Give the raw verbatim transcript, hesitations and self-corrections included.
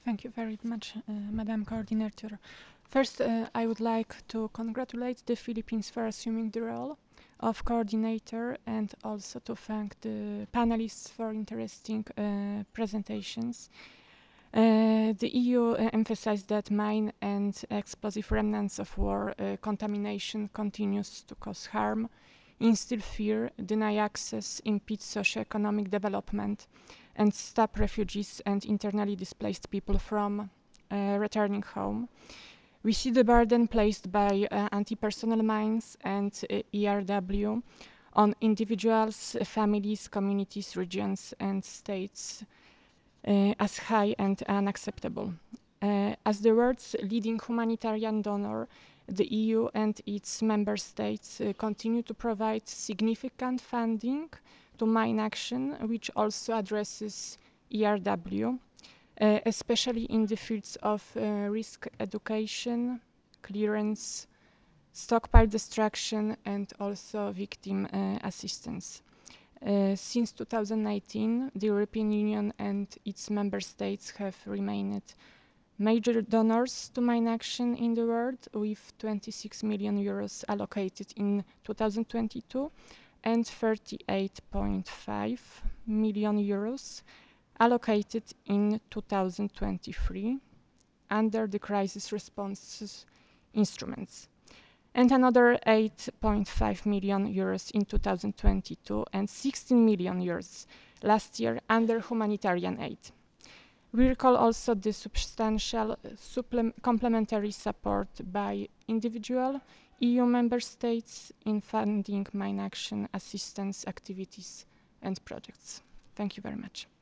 Thank you very much, uh, Madam Coordinator. First, uh, I would like to congratulate the Philippines for assuming the role of coordinator and also to thank the panelists for interesting uh, presentations. Uh, the E U uh, emphasized that mine and explosive remnants of war uh, contamination continues to cause harm, instill fear, deny access, impede socio-economic development, and stop refugees and internally displaced people from uh, returning home. We see the burden placed by uh, anti-personnel mines and uh, E R W on individuals, families, communities, regions, and states uh, as high and unacceptable. Uh, as the world's leading humanitarian donor, the E U and its member states uh, continue to provide significant funding to mine action, which also addresses E R W, uh, especially in the fields of uh, risk education, clearance, stockpile destruction, and also victim uh, assistance. Uh, since two thousand nineteen, the European Union and its member states have remained major donors to mine action in the world, with twenty-six million euros allocated in two thousand twenty-two and thirty-eight point five million euros allocated in two thousand twenty-three under the crisis response instruments, and another eight point five million euros in two thousand twenty-two and sixteen million euros last year under humanitarian aid. We recall also the substantial complementary support by individual E U member states in funding mine action assistance activities and projects. Thank you very much.